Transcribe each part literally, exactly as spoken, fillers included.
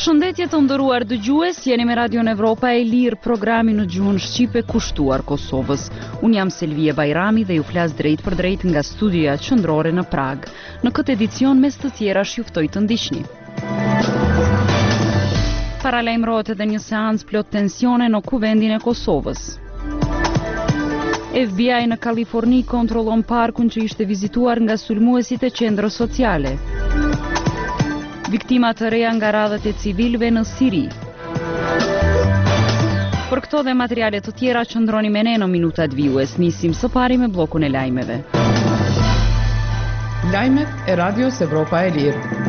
Përshëndetje të nderuar dëgjues, jeni me Radion Evropa e Lirë, programi në gjuhën shqipe kushtuar Kosovës. Unë jam Selvie Bajrami dhe ju flas drejt për drejt nga studioja qendrore në Prag. Në këtë edicion mes të tjera juftoj të ndiqni. Paralajmërohet edhe një seancë plot tensione në kuvendin e Kosovës. F B I në Kaliforni kontrollon parkun që ishte vizituar nga sulmuesit e qendrës sociale. Viktima të reja nga radhët e civilëve në Siri. Për këto dhe materiale të tjera qëndroni me ne në minutat vijues. Nisim së pari me bllokun e lajmeve. Lajmet e Radios Evropa e Lirë.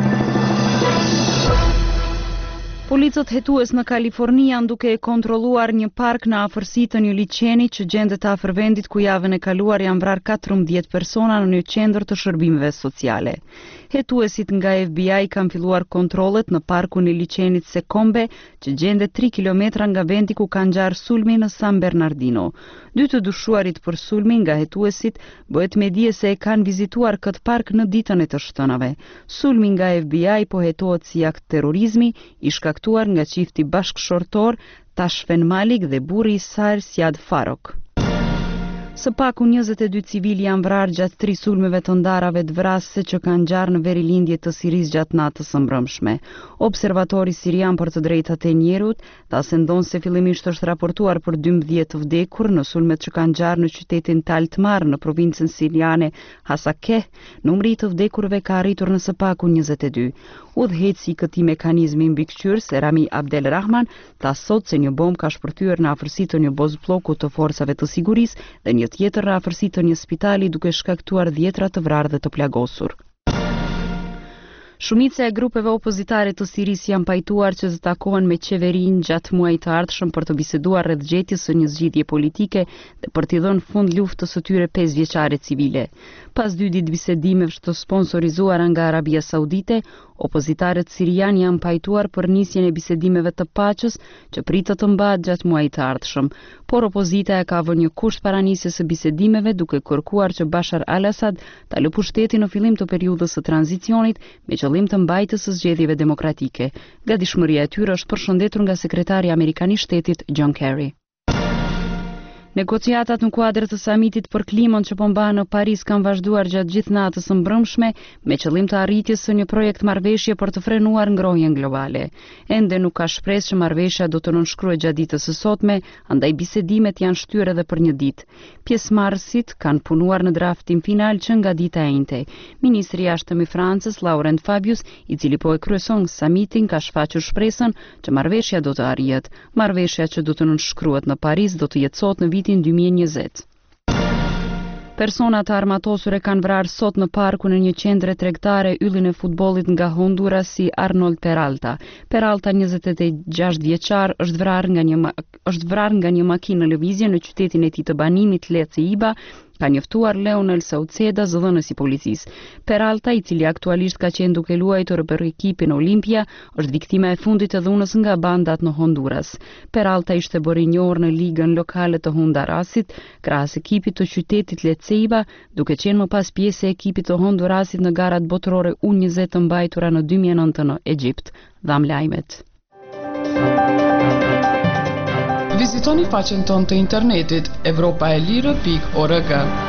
Policët hetues në Kaliforni janë duke e kontrolluar një park në afërsi të një liçeni që gjendet afër vendit ku javën e kaluar janë vrarë katërmbëdhjetë persona në një qendër të shërbimeve sociale. Hetuesit nga F B I kanë filluar kontrollet në parkun e liçenit Sekombe, që gjendet tre kilometra nga vendi ku ka ngjarë sulmi në San Bernardino. Dy të dyshuarit për sulmin nga hetuesit bëhet me dije se e kanë vizituar këtë park në ditën e të shtunave. Sulmi nga F B I po hetohet si akt terrorizmi, i shkaktuar nga çifti bashkëshortor Tashfen Malik dhe burri i saj Siad Farok. Së paku njëzet e dy civil janë vrarë gjatë tri sulmeve të ndarave të vrasëse që kanë ngjarë në verilindje të Siris gjatë natës së mbrëmshme. Observatori sirian për të drejtat e njerëzit thasendon se fillimisht është raportuar për dymbëdhjetë të vdekur në sulmet që kanë ngjarë në qytetin Tal Tamr në provincën siriane Hasakeh. Numri i të vdekurve ka arritur në së paku njëzet e dy. Udhëheci i këtij mekanizmi mbikëqyrës, Rami Abdel Rahman, tha sot se një bombë ka shpërthyer në afërsi të një bozbloku të forcave të sigurisë dhe një tjetër në afërsi të një spitali duke shkaktuar dhjetra të vrarë dhe të plagosur. Shumica e grupeve opozitare të Sirisë janë pajtuar që të takohen me qeverinë gjatë muajit të ardhshëm për të biseduar rreth gjetjes së një zgjidhje politike dhe për t'i dhënë fund luftës së tyre pesëvjeçare civile. Pas dy ditë bisedimeve të sponsorizuara nga Arabia Saudite, opozitarët sirian janë pajtuar për nisjen e bisedimeve të paqes që pritet të mbahet gjatë muajit të ardhshëm, por opozita e ka vënë një kusht paranisjes së bisedimeve duke kërkuar që Bashar al-Assad ta lë pushtetin në fillim të periudhës së tranzicionit me qëllim të mbajtjes së zgjedhjeve demokratike. Gatishmëria e tyre është përshëndetur nga sekretari amerikan i shtetit John Kerry. Negociatat në kuadër të samitit për klimën që po mbahen në Paris kanë vazhduar gjatë gjithë natës së mbrëmshme me qëllim të arritjes së një projekt marrëveshje për të frenuar ngrohjen globale. Ende nuk ka shpresë që marrëveshja do të nënshkruhet gjatë ditës së sotme, andaj bisedimet janë shtyr edhe për një ditë. Pjesëmarrësit kanë punuar në draftin final që nga dita e njëjtë. Ministri i jashtëm i Francës, Laurent Fabius, i cili po e kryeson samitin, ka shfaqur shpresën që marrëveshja do të arrihet. Marrëveshja që do të nënshkruhet në Paris do të jetë sot në vitin dy mijë e njëzet. Persona të armatosur e kanë vrarë sot në parkun e një qendre tregtare yllin e futbollit nga Hondurasi Arnold Peralta. Peralta, njëzet e gjashtë vjeçar, është vrarë nga një është vrarë nga një makinë në lëvizje në qytetin e tij të banimit Leceiba, ka njoftuar Leonel Sauceda, zëdhënës i policisë. Peralta, i cili aktualisht ka qenë duke luajtur për ekipin Olimpia, është viktima e fundit e dhunës nga bandat në Honduras. Peralta ishte bërë i njohur në ligën lokale të Hondurasit, krahas ekipit të qytetit Leceiba, duke qenë më pas pjesë e ekipit të Hondurasit në garat botërore U njëzet të mbajtura në dy mijë e nëntë në Egjipt. Dham lajmet. Vizitoni faqen tonë të internetit evropaelire pikë org.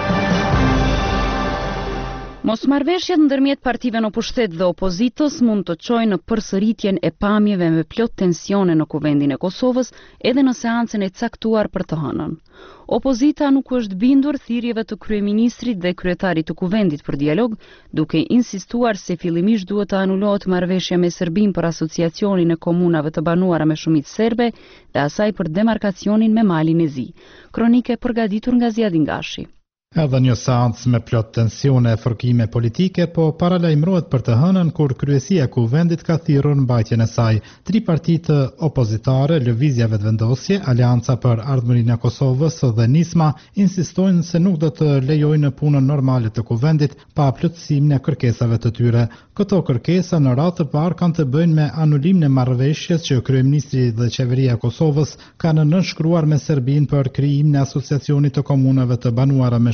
Mosmarrveshjet ndërmjet partive në pushtet dhe opozitës mund të çojnë në përsëritjen e pamjeve me plot tensione në kuvendin e Kosovës edhe në seancën e caktuar për të hënën. Opozita nuk është bindur thirrjeve të kryeministrit dhe kryetarit të kuvendit për dialog, duke insistuar se fillimisht duhet të anulohet marrëveshja me Serbinë për asociacionin e komunave të banuara me shumicë serbe dhe asaj për demarkacionin me Malin e Zi. Kronike përgatitur nga Ziadin Gashi. Edhe një seancë me plot tensione e fërkime politike, po paralajmërohet për të hënën kur kryesia e kuvendit ka thirrur mbajtjen e saj. Tri partitë opozitare, Lëvizja Vetëvendosje, Aleanca për Ardhmërinë e Kosovës dhe Nisma insistojnë se nuk do të lejojnë punën normale të kuvendit pa plotësimin e kërkesave të tyre. Këto kërkesa në radhë të parë kanë të bëjnë me anulimin e marrëveshjes që kryeministri dhe qeveria e Kosovës kanë nënshkruar me Serbinë për krijimin e asociacionit të komunave të banuara me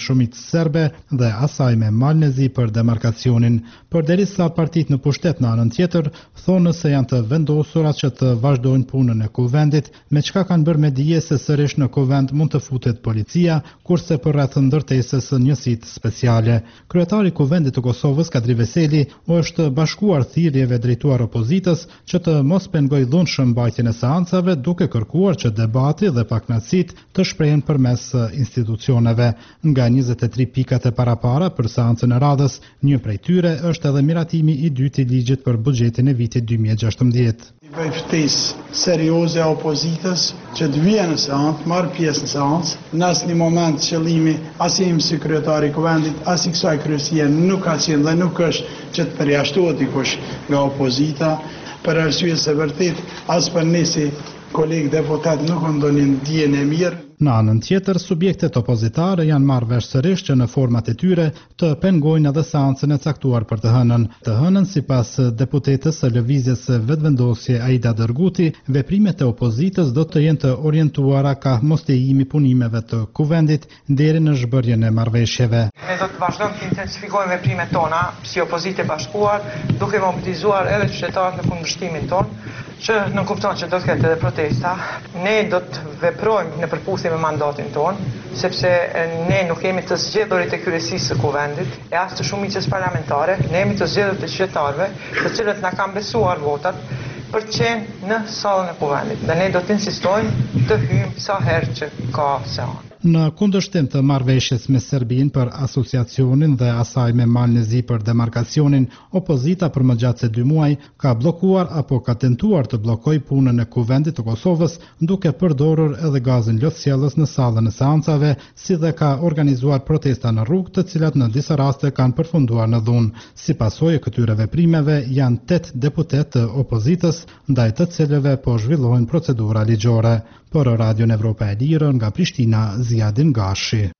shumicë serbe dhe asaj me Malnezi për demarkacionin. Përderisa partitë në pushtet në anën tjetër thonë se janë të vendosura që të vazhdojnë punën e kuvendit, me çka kanë bërë me dije se sërish në kuvend mund të futet policia, kurse për rreth ndërtesës njësitë speciale. Kryetari i kuvendit të Kosovës, Kadri Veseli, është bashkuar thirrjeve drejtuar opozitës që të mos pengoj dhunshëm mbajtjen e seancave, duke kërkuar që debati dhe pakënaqësitë të shprehen përmes institucioneve. Nga njëzet e tri pikat e parapara për seancën e radhës, një prej tyre është edhe miratimi i dytë i ligjit për buxhetin e vitit dy mijë e gjashtëmbëdhjetë. Bëj ftesë serioze a opozitës që të vijë në seancë, marrë pjesë në seancë. Në asnjë moment qëllimi as i si kryetari i kuvendit, as i kësaj kryesie nuk ka qenë dhe nuk është që të përjashtohet dikush nga opozita, për arsye se vërtet as për ne si kolegë deputat nuk ndonin dijen e mirë. Në anën tjetër, subjektet opozitare janë marrë vesh sërish që në format e tyre të pengojnë edhe seancën e caktuar për të hënën. Të hënën, sipas deputetës së lëvizjes vetëvendosje Aida Dërguti, veprimet e opozitës do të jenë të orientuara ka mos lejimi punimeve të kuvendit deri në zhbërjen e marrëveshjeve. Ne do të vazhdojmë të intensifikojmë veprimet tona si opozitë e bashkuar, duke mobilizuar edhe qytetarët në kundërshtimin ton, që në kupton që do të ketë edhe protesta. Ne do të veprojmë në përputhje me mandatin ton, sepse ne nuk jemi të zgjedhurit e kryesisë së kuvendit, e as të shumicës parlamentare, ne jemi të zgjedhur të qytetarëve, të cilët na kanë besuar votat për të qenë në sallën e kuvendit. Dhe ne do të insistojmë të hyjmë sa herë që ka seancë. Në kundërshtim të marrëveshjes me Serbinë për asociacionin dhe asaj me Malnezi për demarkacionin, opozita për më gjatë se dy muaj ka bllokuar apo ka tentuar të bllokojë punën e kuvendit të Kosovës, duke përdorur edhe gazin ljoftësjellës në sallën e seancave, si dhe ka organizuar protesta në rrugë, të cilat në disa raste kanë përfunduar në dhunë. Si pasojë këtyre veprimeve janë tetë deputet të opozitës, ndaj të cilëve po zhvillohen procedura ligjore. Për Radion Evropa e Lirë nga Prishtina, Ziadin Gashi.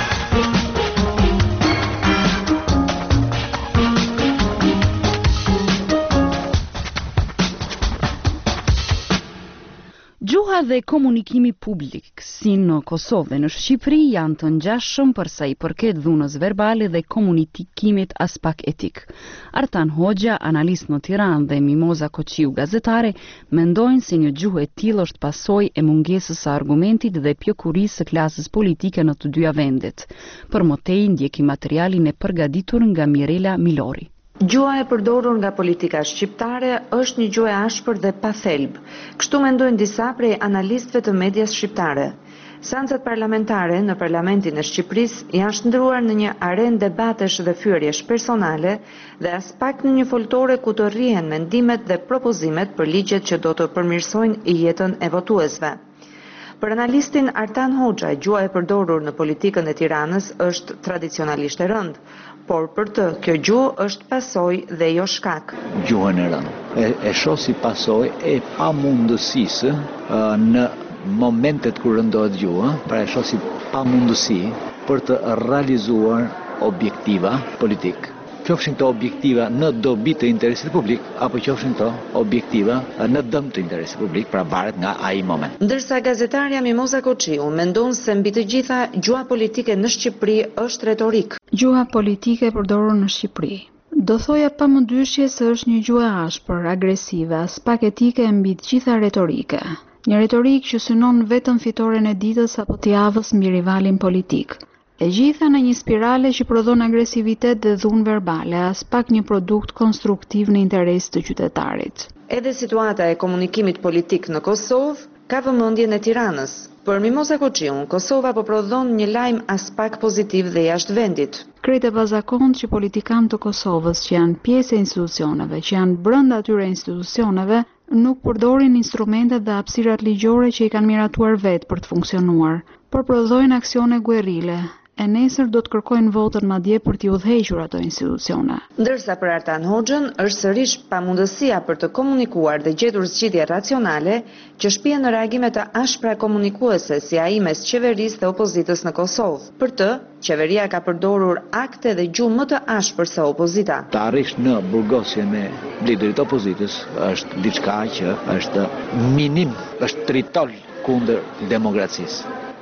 Gjuha dhe komunikimi publik, si në Kosovë dhe në Shqipëri, janë të ngjashëm për sa i përket dhunës verbale dhe komunikimit aspak etik. Artan Hoxha, analist në Tiranë, dhe Mimoza Koqiu, gazetare, mendojnë se një gjuhë e tillë është pasojë e mungesës së argumentit dhe pjokurisë së klasës politike në të dyja vendet. Për më tej ndjeki materialin e përgatitur nga Mirela Milori. Gjuha e përdorur nga politika shqiptare është një gjuhë e ashpër dhe pa thelb. Kështu mendojnë disa prej analistëve të medias shqiptare. Seancat parlamentare në Parlamentin e Shqipërisë janë shndruar në një arenë debatesh dhe fyerjesh personale dhe as pak në një foltore ku të rrihen mendimet dhe propozimet për ligjet që do të përmirësojnë jetën e votuesve. Për analistin Artan Hoxha, gjuha e përdorur në politikën e Tiranës është tradicionalisht e rëndë, por për të, kjo gjuhë është pasojë dhe jo shkak. Gjuhën e rëndë e, e shoh si pasojë e pamundësisë në momentet kur rëndohet gjuha, pra e shoh si pamundësi për të realizuar objektiva politik. Qofshin këto objektiva në dobi të interesit publik, apo qofshin këto objektiva në dëm të interesit publik, pra varet nga ai moment. Ndërsa gazetarja Mimoza Koqiu mendon se mbi të gjitha gjuha politike në Shqipëri është retorik. Gjuha politike përdorur në Shqipëri. Do thoja pa më dyshje se është një gjuhë ashpër, agresive, as pak etike mbi të gjitha retorike. Një retorik që synon vetëm fitoren e ditës apo të javës mbi rivalin politik. E gjitha në një spirale që prodhon agresivitet dhe dhunë verbale, as pak një produkt konstruktiv në interes të qytetarit. Edhe situata e komunikimit politik në Kosovë ka vëmendjen e Tiranës. Për Mimoza Koqiun, Kosova po prodhon një lajm as pak pozitiv dhe jashtë vendit. Krejt e bazakont që politikanë të Kosovës që janë pjesë e institucioneve, që janë brenda atyre institucioneve, nuk përdorin instrumentet dhe hapësirat ligjore që i kanë miratuar vetë për të funksionuar, por prodhojnë aksione guerrile. E nesër do të kërkojnë votën madje për t'i udhëhequr ato institucione. Ndërsa për Artan Hoxhën është sërish pamundësia për të komunikuar dhe gjetur zgjidhje racionale që shpihen në reagime të ashpra komunikuese si ai mes qeverisë dhe opozitës në Kosovë. Për të, qeveria ka përdorur akte dhe gjuhë më të ashpër se opozita. Të arrish në burgosje me liderit opozitës është diçka që është minim, është tritol kundër demokracisë.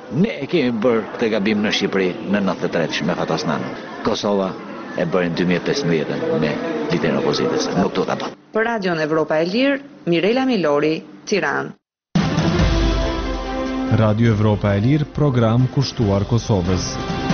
Ne e kemi bërë këtë gabim në Shqipëri në nëntëdhjetë e tretë me Fatasnan. Kosova e bërë në dy mijë e pesëmbëdhjetë me liderin e opozitës. Nuk do ta bë. Për Radion Evropa e Lirë, Mirela Milori, Tiranë. Radio Evropa e Lirë, program kushtuar Kosovës.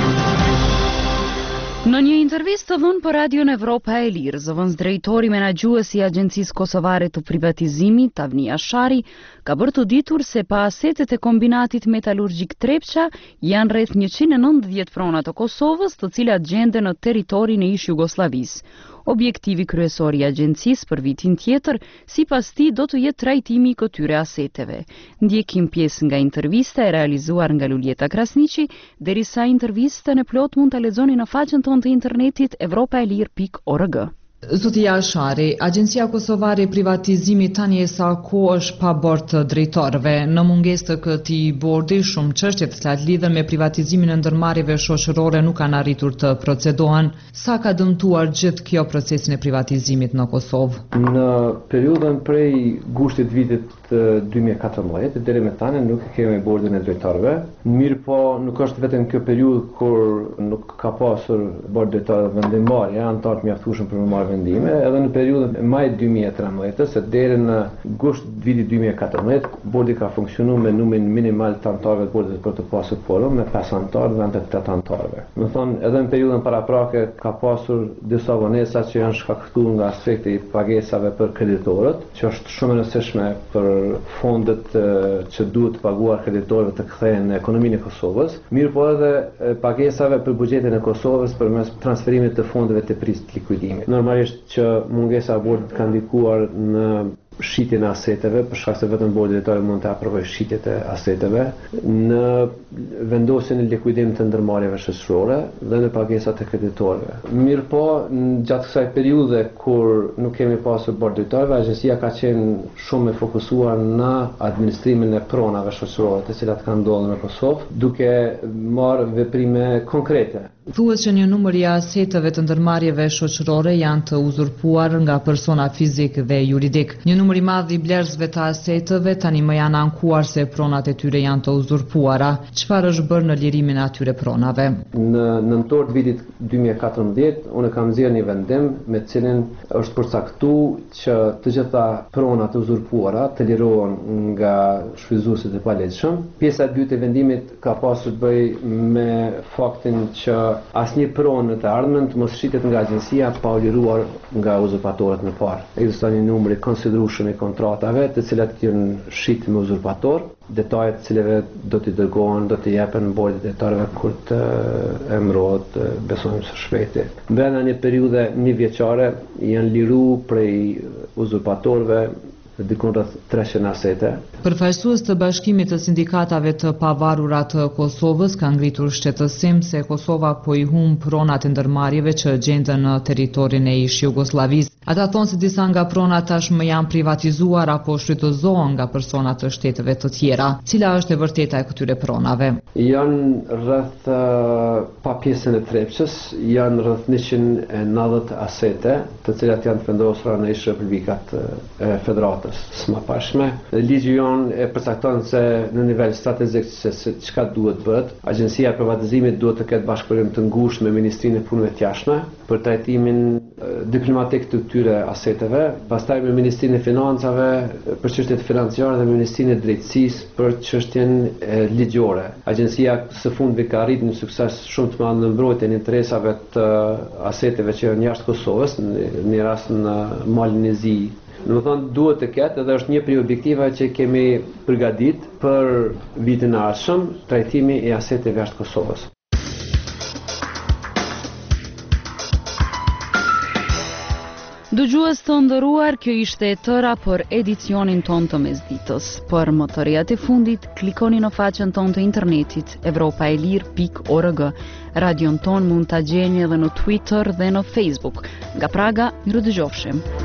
Në një intervistë të dhënë për Radion Evropa e Lirë, zëvendës drejtori menaxhuesi i Agjencisë Kosovare të Privatizimit, Tavnia Shari, ka bërë të ditur se pa asetet e kombinatit metalurgjik Trepça janë rreth njëqind e nëntëdhjetë prona të Kosovës, të cilat gjenden në territorin e ish Jugosllavisë. Objektivi kryesor i agjencisë për vitin tjetër, sipas tij, do të jetë trajtimi i këtyre aseteve. Ndjekim pjesë nga intervista e realizuar nga Luljeta Krasniqi, derisa intervistën e plot mund ta lexoni në faqen tonë të internetit evropaelir pikë org. Zotia Shari, Agjencia Kosovare e Privatizimit tani e sa kohë është pa bord të drejtorëve. Në mungesë të këtij bordi, shumë çështje të cilat lidhen me privatizimin e ndërmarrjeve shoqërore nuk kanë arritur të procedohen. Sa ka dëmtuar gjithë kjo procesin e privatizimit në Kosovë? Në periudhën prej gushtit vitit dy mijë e katërmbëdhjetë deri më tani nuk kemi bordin e drejtorëve. Mirë po, nuk është vetëm kjo periudhë kur nuk ka pasur bord drejtorëve vendimmarrje, anëtar të mjaftueshëm për të marrë vendime, edhe në periudhën e maj dy mijë e trembëdhjetë, se deri në gusht vitit dy mijë e katërmbëdhjetë, bordi ka funksionuar me numrin minimal të anëtarëve të bordit për të pasur kvorum me pesë anëtarë dhe tetë anëtarëve. Do të thonë, edhe në periudhën paraprake ka pasur disa vonesa që janë shkaktuar nga aspekti i pagesave për kreditorët, që është shumë e rëndësishme për fondet që duhet të paguar kreditorëve të kthehen në ekonominë e Kosovës, mirë po edhe pagesave për buxhetin e Kosovës përmes transferimit të fondeve të prisë të likuidimit. Normalisht që mungesa e bordit ka ndikuar në shitjen e aseteve, për shkak se vetëm bordi drejtori mund të aprovojë shitjet e aseteve, në vendosjen e likuidimit të ndërmarrjeve shoqërore dhe në pagesat e kreditorëve. Mirë po, gjatë kësaj periudhe kur nuk kemi pasur bord drejtorëve, agjencia ka qenë shumë e fokusuar në administrimin e pronave shoqërore të cilat kanë ndodhur në Kosovë, duke marrë veprime konkrete. Thuhet që një numër i aseteve të ndërmarrjeve shoqërore janë të uzurpuar nga persona fizik dhe juridik. Një numër i madh i blerësve të aseteve tani më janë ankuar se pronat e tyre janë të uzurpuara. Çfarë është bërë në lirimin e atyre pronave? Në nëntor të vitit dy mijë e katërmbëdhjetë, unë kam nxjerrë një vendim me të cilin është përcaktuar që të gjitha pronat e uzurpuara të lirohen nga shfrytëzuesit e palegjshëm. Pjesa e dytë e vendimit ka pasur të bëjë me faktin që asnjë pronë të ardhmen të mos shitet nga agjencia pa u liruar nga uzurpatorët në parë. Ekziston një numër i konsiderueshëm i kontratave, të cilat janë shitur me uzurpator, detajet të cilave do t'i dërgohen, do t'i jepen bordit drejtorëve kur të emërohet, besojmë së shpejti. Brenda një periudhe një vjeçare janë liru prej uzurpatorëve dikun rreth treqind asete. Përfaqësues të Bashkimit të Sindikatave të Pavarura të Kosovës ka ngritur shqetësim se Kosova po i humb pronat e ndërmarrjeve që gjenden në territorin e ish Jugosllavisë. Ata thonë se disa nga pronat tashmë janë privatizuar apo shfrytëzohen nga persona të shteteve të tjera. Cila është e vërteta e këtyre pronave? Janë rreth uh, pa pjesën e Trepçës, janë rreth njëqind e nëntëdhjetë asete, të cilat janë të vendosura në ish republikat e federatës së mëparshme. Ligji jon e përcakton se në nivel strategjik se çka duhet bëhet. Agjencia e privatizimit duhet të ketë bashkëpunim të ngushtë me Ministrinë e Punëve të Jashtme për trajtimin diplomatik të këtyre aseteve, pastaj me Ministrinë e Financave për çështjet financiare dhe me Ministrinë e Drejtësisë për çështjen ligjore. Agjencia së fundmi ka arritur një sukses shumë të madh në mbrojtjen e interesave të aseteve që janë jashtë Kosovës, në rast në Malin e Zi. Në më thonë, duhet të ketë edhe është një prej objektiva që kemi përgadit për vitin e ardhshëm, trajtimi i aseteve jashtë Kosovës. Dëgjues të nderuar, kjo ishte e tëra për edicionin ton të mesditës. Për më të rejat e fundit, klikoni në faqen ton të internetit evropaelir pikë org. Radion ton mund ta gjeni edhe në Twitter dhe në Facebook. Nga Praga, mirë dëgjofshim.